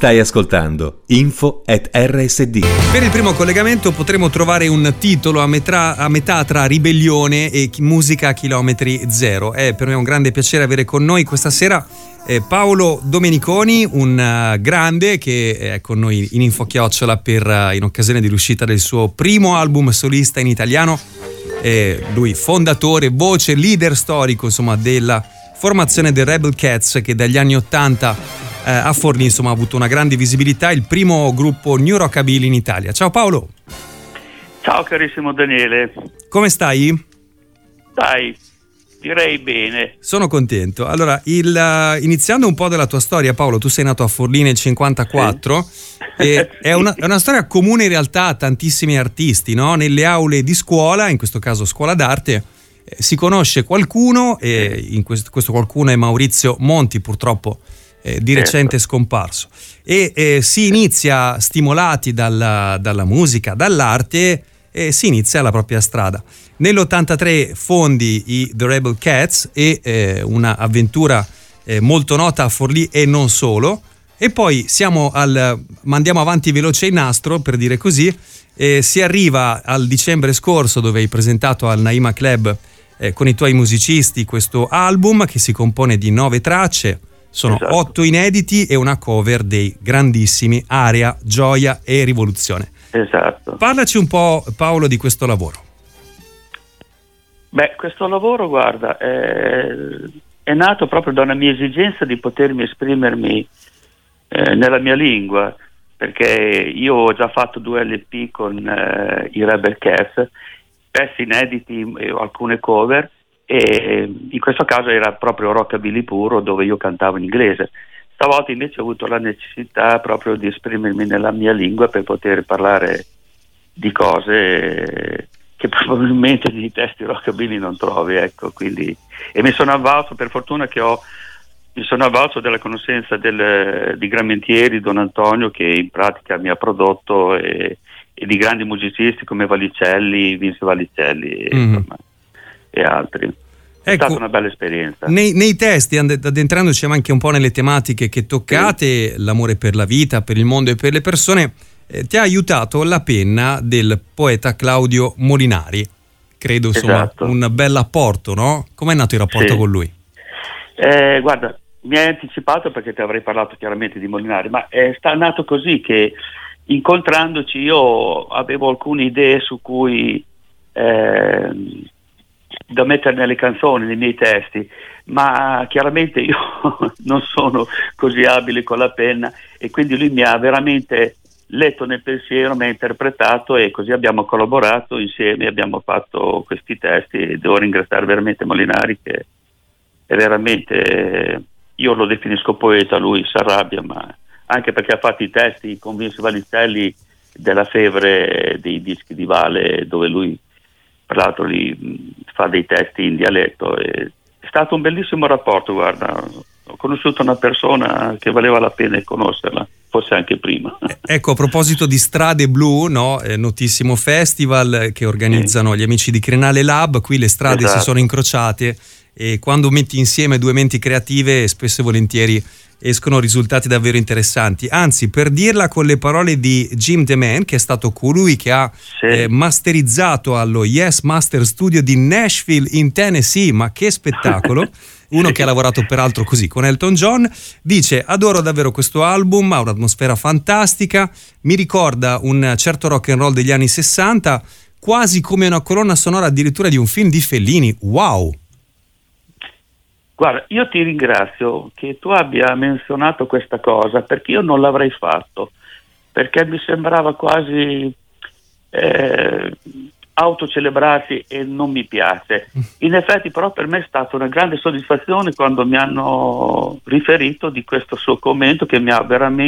Stai ascoltando info@rsd. Per il primo collegamento potremo trovare un titolo a metà tra ribellione e musica a chilometri zero. È per me un grande piacere avere con noi questa sera Paolo Domeniconi, un grande che è con noi in Infochiocciola in occasione dell'uscita del suo primo album solista in italiano. Lui fondatore, voce, leader storico insomma della formazione dei Rebel Cats, che dagli anni 80 a Forlì insomma ha avuto una grande visibilità, il primo gruppo new rockabilly in Italia. Ciao Paolo. Ciao carissimo Daniele. Come stai? Dai, direi bene. Sono contento. Allora, iniziando un po' della tua storia, Paolo, tu sei nato a Forlì nel 54 sì. E è una storia comune in realtà a tantissimi artisti, no? Nelle aule di scuola, in questo caso scuola d'arte, si conosce qualcuno, e in questo qualcuno è Maurizio Monti, purtroppo di recente scomparso, e si inizia stimolati dalla musica, dall'arte, e si inizia la propria strada. Nell'83 fondi i The Rebel Cats, e una avventura molto nota a Forlì e non solo, e poi mandiamo avanti veloce il nastro, per dire così, si arriva al dicembre scorso, dove hai presentato al Naima Club con i tuoi musicisti questo album che si compone di 9 tracce. Sono 8 inediti e una cover dei grandissimi Aria, Gioia e Rivoluzione. Esatto. Parlaci un po', Paolo, di questo lavoro. Beh, questo lavoro, guarda, è nato proprio da una mia esigenza di potermi esprimermi nella mia lingua, perché io ho già fatto 2 LP con i Rebel Cats, pezzi inediti e alcune cover, e in questo caso era proprio rockabilly puro, dove io cantavo in inglese. Stavolta invece ho avuto la necessità proprio di esprimermi nella mia lingua per poter parlare di cose che probabilmente nei testi rockabilly non trovi, ecco. Quindi, e mi sono avvalso, per fortuna che mi sono avvalso della conoscenza di Gramentieri, Don Antonio, che in pratica mi ha prodotto, e di grandi musicisti come Valicelli, Vince Valicelli, insomma, e altri. È stata una bella esperienza. Nei testi, addentrandoci anche un po' nelle tematiche che toccate, l'amore per la vita, per il mondo e per le persone, ti ha aiutato la penna del poeta Claudio Molinari. Credo, insomma, un bel apporto, no? Com'è nato il rapporto con lui? Guarda, mi hai anticipato perché ti avrei parlato chiaramente di Molinari, ma è nato così che incontrandoci io avevo alcune idee su cui da mettere nelle canzoni, nei miei testi, ma chiaramente io non sono così abile con la penna, e quindi lui mi ha veramente letto nel pensiero, mi ha interpretato, e così abbiamo collaborato insieme, abbiamo fatto questi testi, e devo ringraziare veramente Molinari, che è veramente, io lo definisco poeta, lui si arrabbia, ma anche perché ha fatto i testi con Vince Valicelli della Febbre, dei dischi di Vale, dove lui tra l'altro fa dei testi in dialetto. È stato un bellissimo rapporto, guarda, ho conosciuto una persona che valeva la pena conoscerla, forse anche prima. Ecco, a proposito di Strade Blu, no? Notissimo festival che organizzano gli amici di Crenale Lab, qui le strade si sono incrociate, e quando metti insieme 2 menti creative spesso e volentieri escono risultati davvero interessanti. Anzi, per dirla con le parole di Jim DeMan, che è stato colui che ha masterizzato allo Yes Master Studio di Nashville in Tennessee, ma che spettacolo, uno che ha lavorato peraltro così con Elton John, dice: adoro davvero questo album, ha un'atmosfera fantastica, mi ricorda un certo rock and roll degli anni 60, quasi come una colonna sonora addirittura di un film di Fellini. Wow! Guarda, io ti ringrazio che tu abbia menzionato questa cosa, perché io non l'avrei fatto, perché mi sembrava quasi autocelebrarsi, e non mi piace. In effetti però per me è stata una grande soddisfazione quando mi hanno riferito di questo suo commento, che mi ha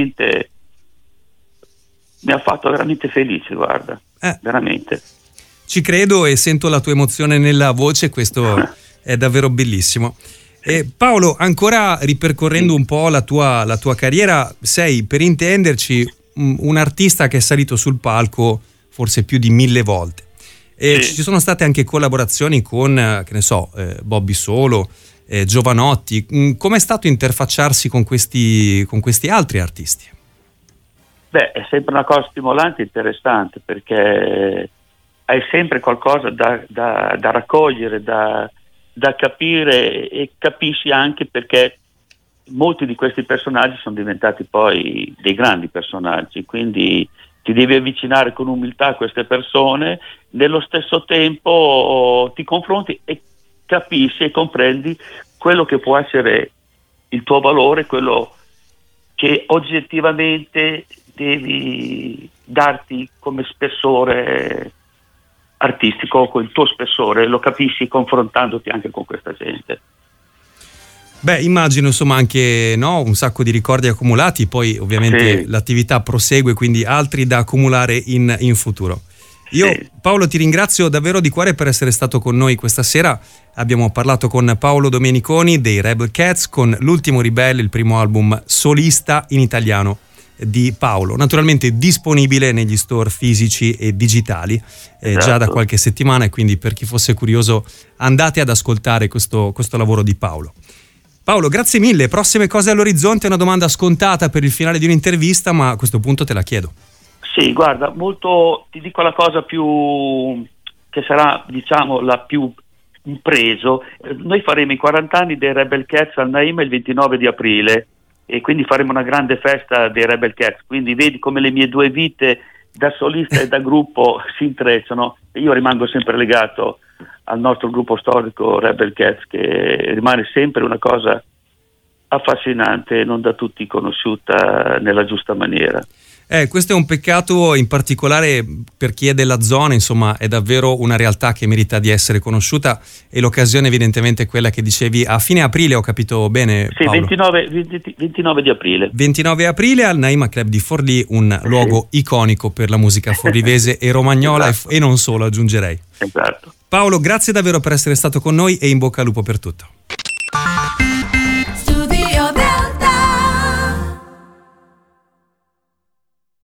fatto veramente felice, guarda, veramente. Ci credo e sento la tua emozione nella voce, questo è davvero bellissimo. Paolo, ancora ripercorrendo un po' la tua carriera, sei, per intenderci, un artista che è salito sul palco forse più di 1000 volte. Ci sono state anche collaborazioni con, che ne so, Bobby Solo, Giovanotti. Com'è stato interfacciarsi con questi altri artisti? Beh, è sempre una cosa stimolante e interessante, perché hai sempre qualcosa da raccogliere, da capire, e capisci anche perché molti di questi personaggi sono diventati poi dei grandi personaggi, quindi ti devi avvicinare con umiltà a queste persone, nello stesso tempo ti confronti e capisci e comprendi quello che può essere il tuo valore, quello che oggettivamente devi darti come spessore artistico, con il tuo spessore, lo capisci confrontandoti anche con questa gente. Beh, immagino insomma anche, no, un sacco di ricordi accumulati, poi ovviamente Sì. l'attività prosegue, quindi altri da accumulare in futuro. Io, Sì. Paolo, ti ringrazio davvero di cuore per essere stato con noi questa sera. Abbiamo parlato con Paolo Domeniconi dei Rebel Cats, con L'ultimo ribelle, il primo album solista in italiano di Paolo, naturalmente disponibile negli store fisici e digitali già da qualche settimana, e quindi per chi fosse curioso andate ad ascoltare questo lavoro di Paolo. Paolo, grazie mille. Prossime cose all'orizzonte? È una domanda scontata per il finale di un'intervista, ma a questo punto te la chiedo. Sì, guarda, molto, ti dico la cosa più che sarà, diciamo, la più impreso. Noi faremo i 40 anni dei Rebel Cats al Naima il 29 di aprile, e quindi faremo una grande festa dei Rebel Cats, quindi vedi come le mie due vite da solista e da gruppo si intrecciano, e io rimango sempre legato al nostro gruppo storico Rebel Cats, che rimane sempre una cosa affascinante e non da tutti conosciuta nella giusta maniera. Questo è un peccato, in particolare per chi è della zona, insomma è davvero una realtà che merita di essere conosciuta, e l'occasione evidentemente è quella che dicevi a fine aprile, ho capito bene, Sì, Paolo? 29 di aprile. 29 aprile al Naima Club di Forlì, un luogo iconico per la musica forlivese e romagnola, Esatto. e non solo, aggiungerei. Esatto. Paolo, grazie davvero per essere stato con noi e in bocca al lupo per tutto.